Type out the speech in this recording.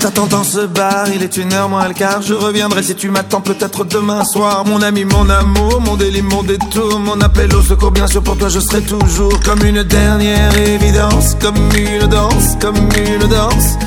t'attends dans ce bar, il est 1h moins le quart. Je reviendrai si tu m'attends peut-être demain soir. Mon ami, mon amour, mon délit, mon détour, mon appel au secours, bien sûr pour toi je serai toujours. Comme une dernière évidence, comme une danse, comme une danse.